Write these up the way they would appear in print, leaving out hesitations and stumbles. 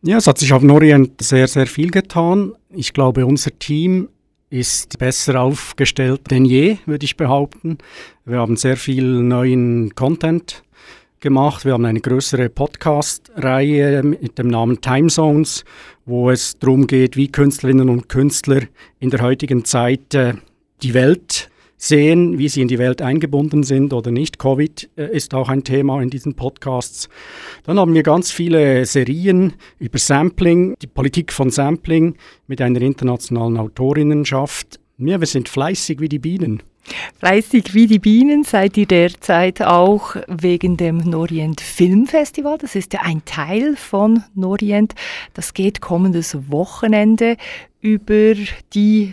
Ja, es hat sich auf Norient sehr, sehr viel getan. Ich glaube, unser Team ist besser aufgestellt denn je, würde ich behaupten. Wir haben sehr viel neuen Content gemacht. Wir haben eine größere Podcast-Reihe mit dem Namen Time Zones, wo es darum geht, wie Künstlerinnen und Künstler in der heutigen Zeit die Welt sehen, wie sie in die Welt eingebunden sind oder nicht. Covid ist auch ein Thema in diesen Podcasts. Dann haben wir ganz viele Serien über Sampling, die Politik von Sampling mit einer internationalen Autorinnenschaft. Ja, wir sind fleißig wie die Bienen. Fleißig wie die Bienen seid ihr derzeit auch wegen dem Norient Filmfestival. Das ist ja ein Teil von Norient. Das geht kommendes Wochenende über die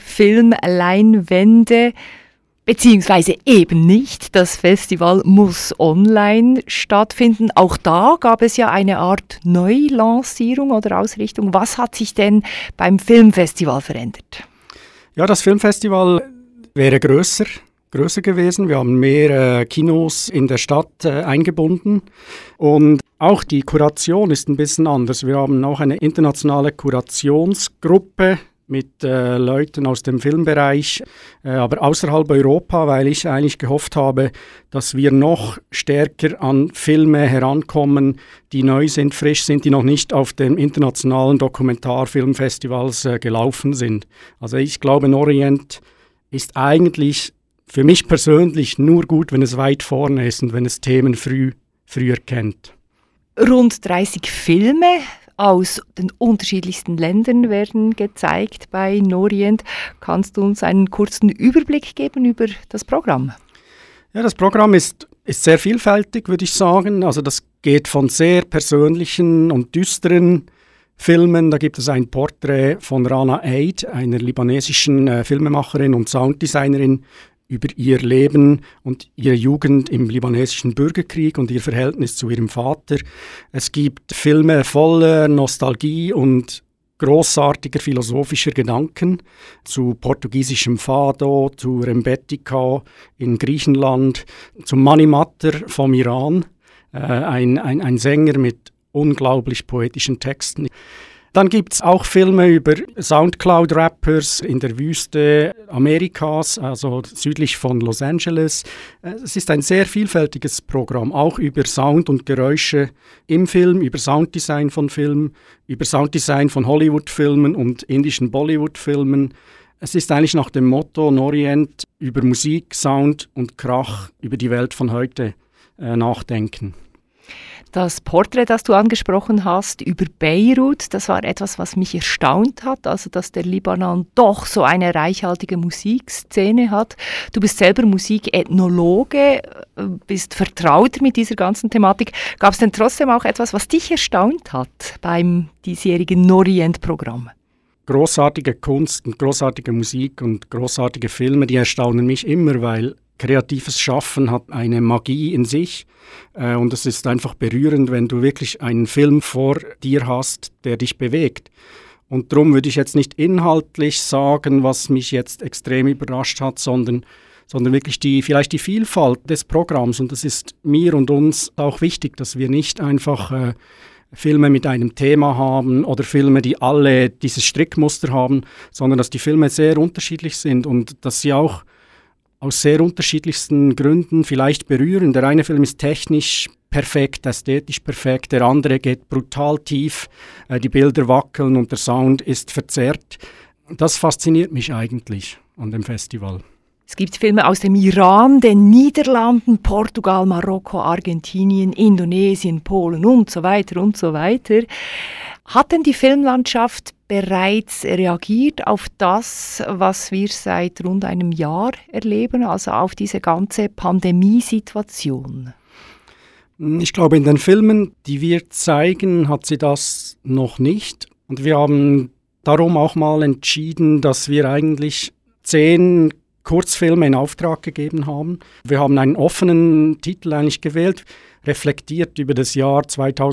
Filmleinwände. Beziehungsweise eben nicht. Das Festival muss online stattfinden. Auch da gab es ja eine Art Neulancierung oder Ausrichtung. Was hat sich denn beim Filmfestival verändert? Ja, das Filmfestival wäre größer gewesen. Wir haben mehr Kinos in der Stadt eingebunden. Und auch die Kuration ist ein bisschen anders. Wir haben auch eine internationale Kurationsgruppe mit Leuten aus dem Filmbereich, aber außerhalb Europa, weil ich eigentlich gehofft habe, dass wir noch stärker an Filme herankommen, die neu sind, frisch sind, die noch nicht auf den internationalen Dokumentarfilmfestivals gelaufen sind. Also ich glaube, Norient ist eigentlich für mich persönlich nur gut, wenn es weit vorne ist und wenn es Themen früh erkennt. Rund 30 Filme aus den unterschiedlichsten Ländern werden gezeigt bei Norient. Kannst du uns einen kurzen Überblick geben über das Programm? Ja, das Programm ist sehr vielfältig, würde ich sagen. Also das geht von sehr persönlichen und düsteren Filmen. Da gibt es ein Porträt von Rana Eid, einer libanesischen Filmemacherin und Sounddesignerin, über ihr Leben und ihre Jugend im libanesischen Bürgerkrieg und ihr Verhältnis zu ihrem Vater. Es gibt Filme voller Nostalgie und großartiger philosophischer Gedanken zu portugiesischem Fado, zu Rembetika in Griechenland, zu Mani Matter vom Iran, ein Sänger mit unglaublich poetischen Texten. Dann gibt es auch Filme über Soundcloud-Rappers in der Wüste Amerikas, also südlich von Los Angeles. Es ist ein sehr vielfältiges Programm, auch über Sound und Geräusche im Film, über Sounddesign von Filmen, über Sounddesign von Hollywood-Filmen und indischen Bollywood-Filmen. Es ist eigentlich nach dem Motto Norient über Musik, Sound und Krach über die Welt von heute nachdenken. Das Porträt, das du angesprochen hast, über Beirut, das war etwas, was mich erstaunt hat, also dass der Libanon doch so eine reichhaltige Musikszene hat. Du bist selber Musikethnologe, bist vertraut mit dieser ganzen Thematik. Gab es denn trotzdem auch etwas, was dich erstaunt hat beim diesjährigen Norient-Programm? Großartige Kunst und großartige Musik und großartige Filme, die erstaunen mich immer, weil kreatives Schaffen hat eine Magie in sich und es ist einfach berührend, wenn du wirklich einen Film vor dir hast, der dich bewegt. Und darum würde ich jetzt nicht inhaltlich sagen, was mich jetzt extrem überrascht hat, sondern wirklich vielleicht die Vielfalt des Programms. Und das ist mir und uns auch wichtig, dass wir nicht einfach Filme mit einem Thema haben oder Filme, die alle dieses Strickmuster haben, sondern dass die Filme sehr unterschiedlich sind und dass sie auch aus sehr unterschiedlichsten Gründen vielleicht berühren. Der eine Film ist technisch perfekt, ästhetisch perfekt, der andere geht brutal tief, die Bilder wackeln und der Sound ist verzerrt. Das fasziniert mich eigentlich an dem Festival. Es gibt Filme aus dem Iran, den Niederlanden, Portugal, Marokko, Argentinien, Indonesien, Polen und so weiter und so weiter. Hat denn die Filmlandschaft bereits reagiert auf das, was wir seit rund einem Jahr erleben, also auf diese ganze Pandemiesituation? Ich glaube, in den Filmen, die wir zeigen, hat sie das noch nicht. Und wir haben darum auch mal entschieden, dass wir eigentlich 10 Kurzfilme in Auftrag gegeben haben. Wir haben einen offenen Titel eigentlich gewählt, reflektiert über das Jahr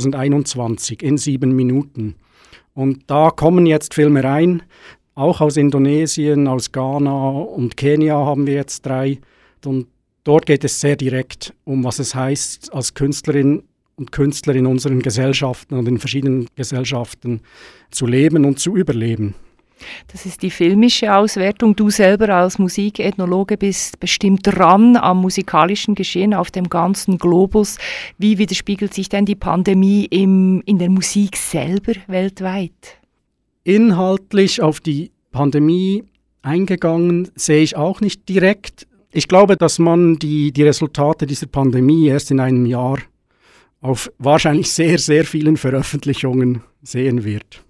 2021 in 7 Minuten. Und da kommen jetzt Filme rein, auch aus Indonesien, aus Ghana und Kenia haben wir jetzt 3. Und dort geht es sehr direkt um, was es heißt, als Künstlerin und Künstler in unseren Gesellschaften und in verschiedenen Gesellschaften zu leben und zu überleben. Das ist die filmische Auswertung. Du selber als Musikethnologe bist bestimmt dran am musikalischen Geschehen auf dem ganzen Globus. Wie widerspiegelt sich denn die Pandemie in der Musik selber weltweit? Inhaltlich auf die Pandemie eingegangen sehe ich auch nicht direkt. Ich glaube, dass man die Resultate dieser Pandemie erst in einem Jahr auf wahrscheinlich sehr, sehr vielen Veröffentlichungen sehen wird.